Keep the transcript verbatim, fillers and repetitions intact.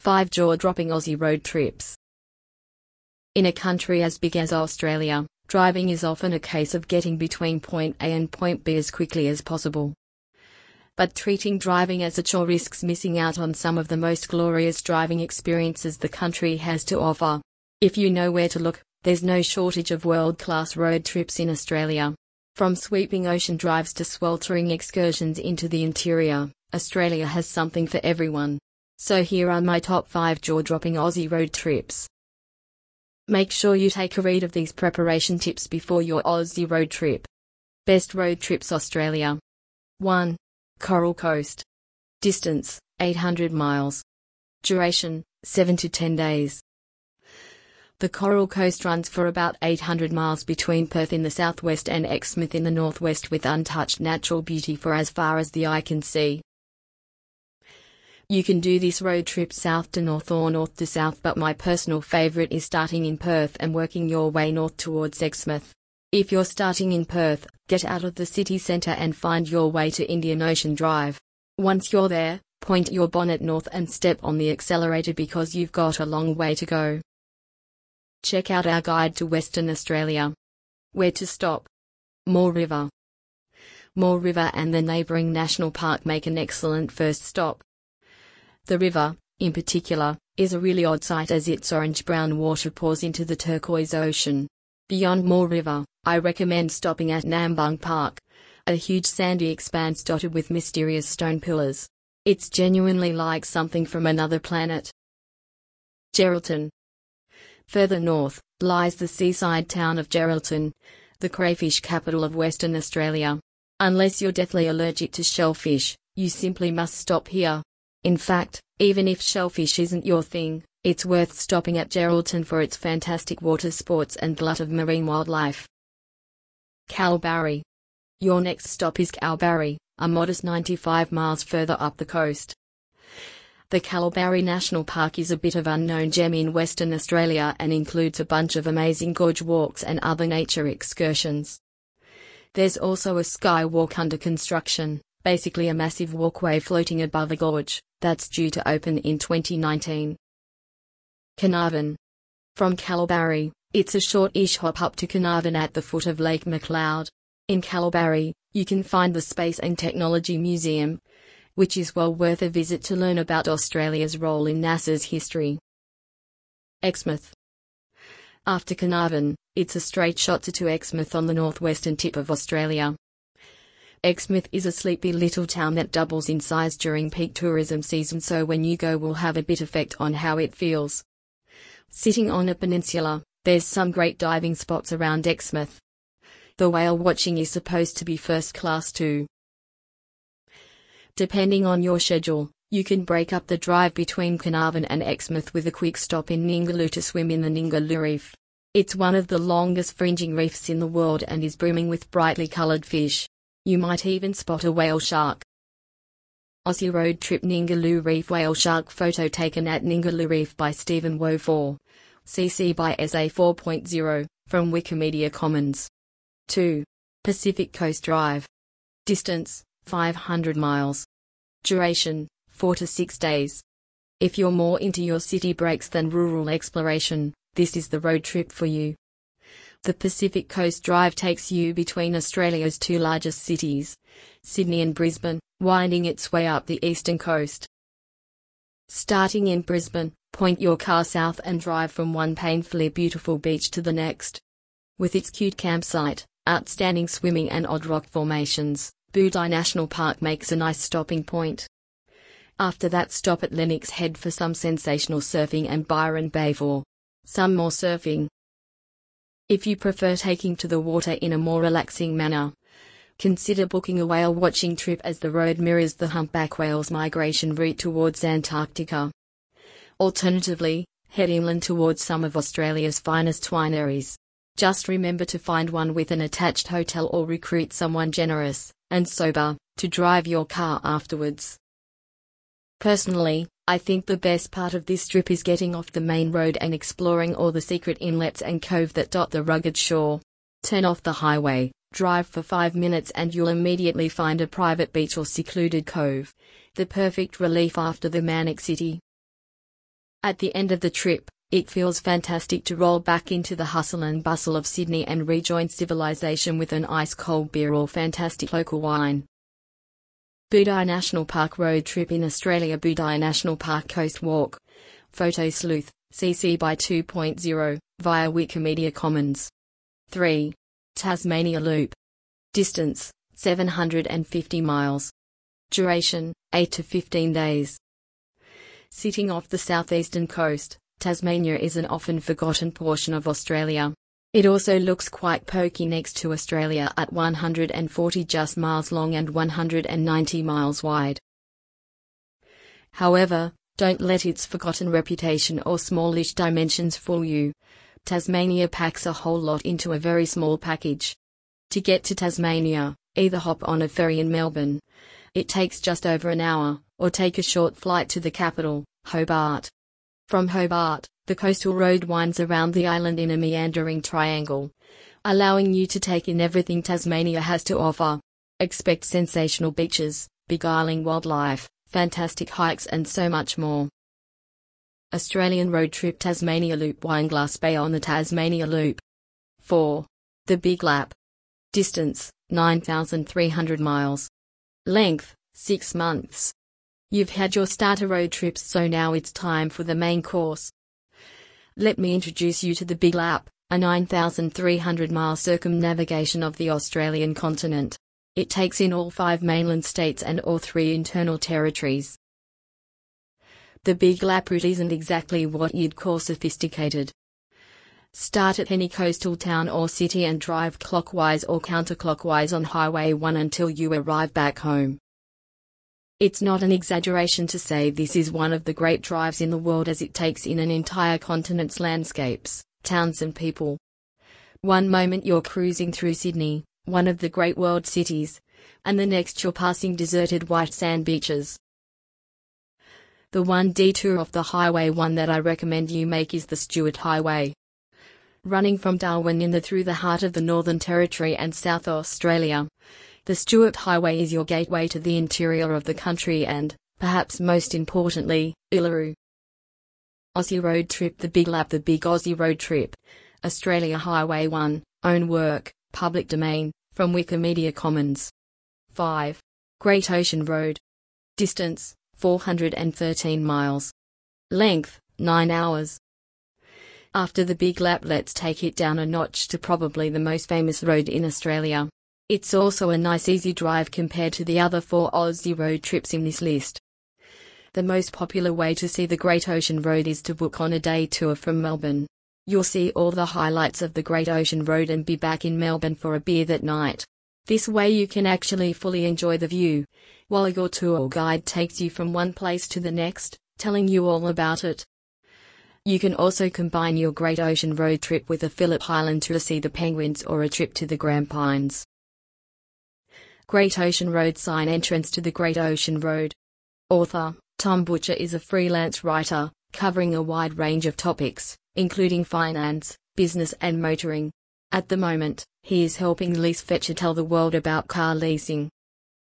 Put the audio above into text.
five Jaw-dropping Aussie road trips. In a country as big as Australia, driving is often a case of getting between point A and point B as quickly as possible. But treating driving as a chore risks missing out on some of the most glorious driving experiences the country has to offer. If you know where to look, there's no shortage of world-class road trips in Australia. From sweeping ocean drives to sweltering excursions into the interior, Australia has something for everyone. So here are my top five jaw-dropping Aussie road trips. Make sure you take a read of these preparation tips before your Aussie road trip. Best road trips Australia. one. Coral Coast. Distance, eight hundred miles. Duration, seven to ten days. The Coral Coast runs for about eight hundred miles between Perth in the southwest and Exmouth in the northwest, with untouched natural beauty for as far as the eye can see. You can do this road trip south to north or north to south, but my personal favourite is starting in Perth and working your way north towards Exmouth. If you're starting in Perth, get out of the city centre and find your way to Indian Ocean Drive. Once you're there, point your bonnet north and step on the accelerator because you've got a long way to go. Check out our guide to Western Australia. Where to stop? Moore River. Moore River and the neighbouring national park make an excellent first stop. The river, in particular, is a really odd sight as its orange-brown water pours into the turquoise ocean. Beyond Moore River, I recommend stopping at Nambung Park, a huge sandy expanse dotted with mysterious stone pillars. It's genuinely like something from another planet. Geraldton. Further north, lies the seaside town of Geraldton, the crayfish capital of Western Australia. Unless you're deathly allergic to shellfish, you simply must stop here. In fact, even if shellfish isn't your thing, it's worth stopping at Geraldton for its fantastic water sports and glut of marine wildlife. Kalbarri. Your next stop is Kalbarri, a modest ninety-five miles further up the coast. The Kalbarri National Park is a bit of unknown gem in Western Australia and includes a bunch of amazing gorge walks and other nature excursions. There's also a skywalk under construction, basically a massive walkway floating above a gorge, that's due to open in twenty nineteen. Carnarvon. From Kalbarri, it's a short-ish hop up to Carnarvon at the foot of Lake McLeod. In Kalbarri, you can find the Space and Technology Museum, which is well worth a visit to learn about Australia's role in NASA's history. Exmouth. After Carnarvon, it's a straight shot to, to Exmouth on the northwestern tip of Australia. Exmouth is a sleepy little town that doubles in size during peak tourism season, so when you go will have a bit effect on how it feels. Sitting on a peninsula, there's some great diving spots around Exmouth. The whale watching is supposed to be first class too. Depending on your schedule, you can break up the drive between Carnarvon and Exmouth with a quick stop in Ningaloo to swim in the Ningaloo Reef. It's one of the longest fringing reefs in the world and is brimming with brightly coloured fish. You might even spot a whale shark. Aussie road trip Ningaloo Reef whale shark photo taken at Ningaloo Reef by Stephen Woe four. C C by S A four point oh, from Wikimedia Commons. two. Pacific Coast Drive. Distance, five hundred miles. Duration, four to six days. If you're more into your city breaks than rural exploration, this is the road trip for you. The Pacific Coast Drive takes you between Australia's two largest cities, Sydney and Brisbane, winding its way up the eastern coast. Starting in Brisbane, point your car south and drive from one painfully beautiful beach to the next. With its cute campsite, outstanding swimming and odd rock formations, Bouddi National Park makes a nice stopping point. After that, stop at Lennox Head for some sensational surfing and Byron Bay for some more surfing. If you prefer taking to the water in a more relaxing manner, consider booking a whale watching trip as the road mirrors the humpback whale's migration route towards Antarctica. Alternatively, head inland towards some of Australia's finest wineries. Just remember to find one with an attached hotel or recruit someone generous and sober to drive your car afterwards. Personally, I think the best part of this trip is getting off the main road and exploring all the secret inlets and cove that dot the rugged shore. Turn off the highway, drive for five minutes and you'll immediately find a private beach or secluded cove, the perfect relief after the manic city. At the end of the trip, it feels fantastic to roll back into the hustle and bustle of Sydney and rejoin civilization with an ice-cold beer or fantastic local wine. Budai National Park Road Trip in Australia. Budai National Park Coast Walk. Photo Sleuth, C C by two point oh, via Wikimedia Commons. three. Tasmania Loop. Distance, seven hundred fifty miles. Duration, eight to fifteen days. Sitting off the southeastern coast, Tasmania is an often forgotten portion of Australia. It also looks quite pokey next to Australia at one hundred forty just miles long and one hundred ninety miles wide. However, don't let its forgotten reputation or smallish dimensions fool you. Tasmania packs a whole lot into a very small package. To get to Tasmania, either hop on a ferry in Melbourne. It takes just over an hour, or take a short flight to the capital, Hobart. From Hobart, the coastal road winds around the island in a meandering triangle, allowing you to take in everything Tasmania has to offer. Expect sensational beaches, beguiling wildlife, fantastic hikes and so much more. Australian Road Trip. Tasmania Loop. Wineglass Bay on the Tasmania Loop. four. The Big Lap. Distance, nine thousand three hundred miles. Length, six months. You've had your starter road trips, so now it's time for the main course. Let me introduce you to the Big Lap, a nine thousand three hundred mile circumnavigation of the Australian continent. It takes in all five mainland states and all three internal territories. The Big Lap route isn't exactly what you'd call sophisticated. Start at any coastal town or city and drive clockwise or counterclockwise on Highway one until you arrive back home. It's not an exaggeration to say this is one of the great drives in the world, as it takes in an entire continent's landscapes, towns and people. One moment you're cruising through Sydney, one of the great world cities, and the next you're passing deserted white sand beaches. The one detour of the Highway one that I recommend you make is the Stuart Highway. Running from Darwin in the through the heart of the Northern Territory and South Australia, the Stuart Highway is your gateway to the interior of the country and, perhaps most importantly, Uluru. Aussie Road Trip. The Big Lap. The Big Aussie Road Trip. Australia Highway one, own work, public domain, from Wikimedia Commons. five. Great Ocean Road. Distance, four hundred thirteen miles. Length, nine hours. After the Big Lap, let's take it down a notch to probably the most famous road in Australia. It's also a nice easy drive compared to the other four Aussie road trips in this list. The most popular way to see the Great Ocean Road is to book on a day tour from Melbourne. You'll see all the highlights of the Great Ocean Road and be back in Melbourne for a beer that night. This way you can actually fully enjoy the view, while your tour guide takes you from one place to the next, telling you all about it. You can also combine your Great Ocean Road trip with a Phillip Island tour to see the penguins or a trip to the Grampians. Great Ocean Road sign. Entrance to the Great Ocean Road. Author, Tom Butcher, is a freelance writer, covering a wide range of topics, including finance, business and motoring. At the moment, he is helping Lease Fetcher tell the world about car leasing.